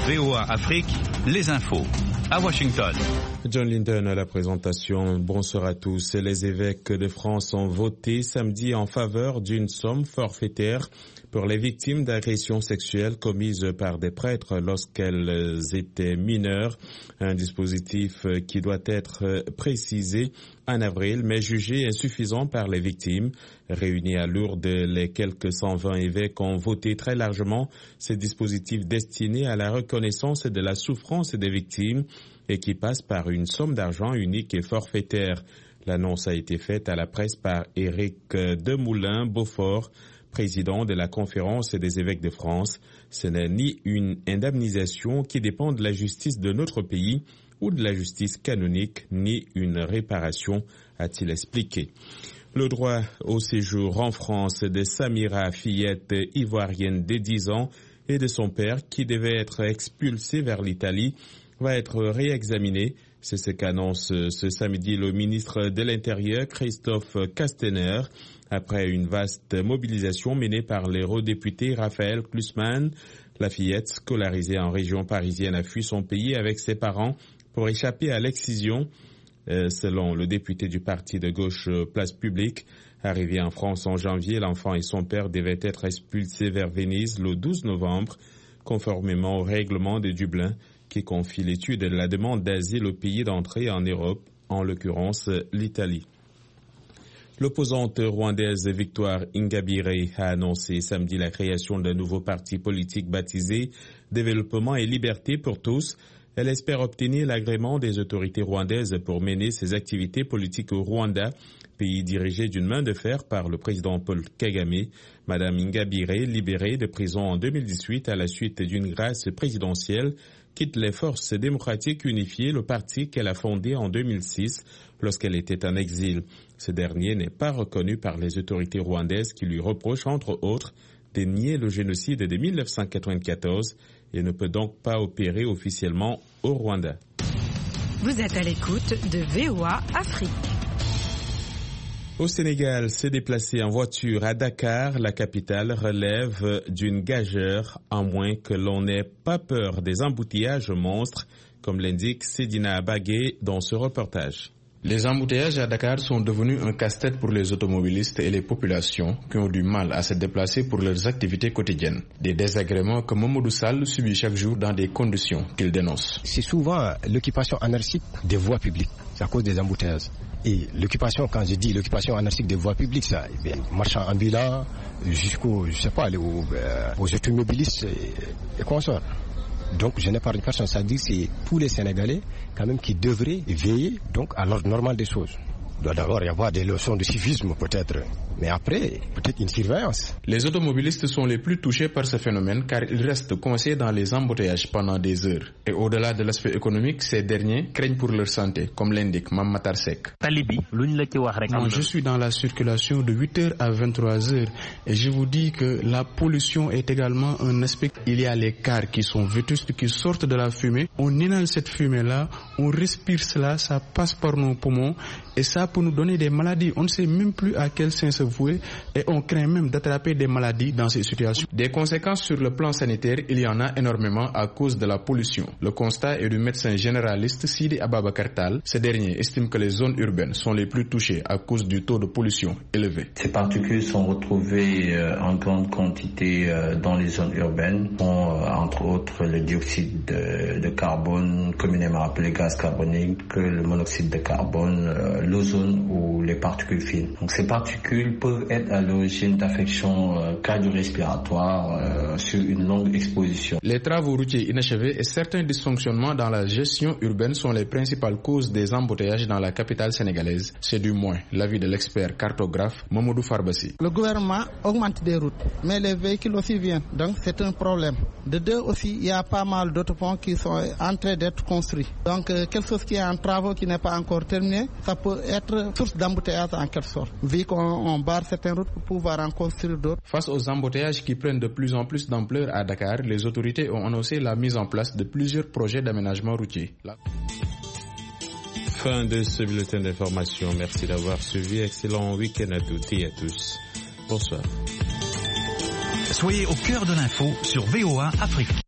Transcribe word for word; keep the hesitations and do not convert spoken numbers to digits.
V O A Afrique, les infos. À Washington. John Linton à la présentation. Bonsoir à tous. Les évêques de France ont voté samedi en faveur d'une somme forfaitaire pour les victimes d'agressions sexuelles commises par des prêtres lorsqu'elles étaient mineures. Un dispositif qui doit être précisé en avril, mais jugé insuffisant par les victimes. Réunis à Lourdes, les quelques cent vingt évêques ont voté très largement ces dispositifs destinés à la reconnaissance de la souffrance des victimes et qui passe par une somme d'argent unique et forfaitaire. L'annonce a été faite à la presse par Éric Demoulin-Beaufort, président de la Conférence des évêques de France. Ce n'est ni une indemnisation qui dépend de la justice de notre pays ou de la justice canonique, ni une réparation, a-t-il expliqué. Le droit au séjour en France de Samira, fillette ivoirienne de dix ans, et de son père, qui devait être expulsé vers l'Italie, va être réexaminé. C'est ce qu'annonce ce samedi le ministre de l'Intérieur, Christophe Castaner, après une vaste mobilisation menée par l'eurodéputé Raphaël Glucksmann. La fillette, scolarisée en région parisienne, a fui son pays avec ses parents pour échapper à l'excision. Euh, selon le député du parti de gauche Place Publique, arrivé en France en janvier, l'enfant et son père devaient être expulsés vers Venise le douze novembre, conformément au règlement de Dublin qui confie l'étude de la demande d'asile au pays d'entrée en Europe, en l'occurrence l'Italie. L'opposante rwandaise Victoire Ingabire a annoncé samedi la création d'un nouveau parti politique baptisé Développement et Liberté pour tous. Elle espère obtenir l'agrément des autorités rwandaises pour mener ses activités politiques au Rwanda, pays dirigé d'une main de fer par le président Paul Kagame. Madame Ingabire, libérée de prison en deux mille dix-huit à la suite d'une grâce présidentielle, quitte les forces démocratiques unifiées, le parti qu'elle a fondé en deux mille six lorsqu'elle était en exil. Ce dernier n'est pas reconnu par les autorités rwandaises qui lui reprochent, entre autres, de nier le génocide de mille neuf cent quatre-vingt-quatorze et ne peut donc pas opérer officiellement au Rwanda. Vous êtes à l'écoute de V O A Afrique. Au Sénégal, se déplacer en voiture à Dakar, la capitale, relève d'une gageure, à moins que l'on n'ait pas peur des embouteillages monstres, comme l'indique Sedina Abagué dans ce reportage. Les embouteillages à Dakar sont devenus un casse-tête pour les automobilistes et les populations qui ont du mal à se déplacer pour leurs activités quotidiennes. Des désagréments que Mamadou Sall subit chaque jour dans des conditions qu'il dénonce. C'est souvent l'occupation anarchique des voies publiques. C'est à cause des embouteillages. Et l'occupation, quand je dis l'occupation anarchique des voies publiques, ça, eh bien, marchands ambulants, jusqu'aux, je sais pas, aux, aux automobilistes et, et consorts. Donc je n'ai pas une personne, ça dit que c'est tous les Sénégalais quand même qui devraient veiller donc à l'ordre normal des choses. Il doit d'abord y avoir des leçons de civisme peut-être, mais après peut-être une surveillance. Les automobilistes sont les plus touchés par ce phénomène car ils restent coincés dans les embouteillages pendant des heures. Et au-delà de l'aspect économique, ces derniers craignent pour leur santé, comme l'indique Mam Matar Seck. Moi, je suis dans la circulation de huit heures à vingt-trois heures et je vous dis que la pollution est également un aspect. Il y a les cars qui sont vétustes, qui sortent de la fumée. On inhale cette fumée-là, on respire cela, ça passe par nos poumons et ça peut nous donner des maladies. On ne sait même plus à quel sein se vouer et on craint même d'attraper des maladies dans ces situations. Des conséquences sur le plan sanitaire, il y en a énormément à cause de la pollution. Le constat est du médecin généraliste Sidi Ababakar Tal. Ce dernier estime que les zones urbaines sont les plus touchées à cause du taux de pollution élevé. Ces particules sont retrouvées euh, en grande quantité euh, dans les zones urbaines, dont, euh, entre autres le dioxyde de, de carbone, communément appelé gaz carbonique, le monoxyde de carbone, euh, l'ozone ou les particules fines. Donc ces particules peuvent être à l'origine d'affections euh, cardio-respiratoires euh, sur une longue exposition. Les travaux routiers inachevés et certains dysfonctionnements dans la gestion urbaine sont les principales causes des embouteillages dans la capitale sénégalaise. C'est du moins l'avis de l'expert cartographe Mamadou Farbassi. Le gouvernement augmente des routes, mais les véhicules aussi viennent. Donc c'est un problème. De deux aussi, il y a pas mal d'autres ponts qui sont en train d'être construits. Donc euh, quelque chose qui est en travaux qui n'est pas encore terminé, ça peut être source d'embouteillage en quelque sorte. Vu qu'on on barre certaines routes pour pouvoir en construire d'autres. Face aux embouteillages qui prennent de plus en plus d'ampleur à Dakar, les autorités ont annoncé la mise en place de plusieurs projets d'aménagement routier. La... Fin de ce bulletin d'information. Merci d'avoir suivi. Excellent week-end à toutes et à tous. Bonsoir. Soyez au cœur de l'info sur V O A Afrique.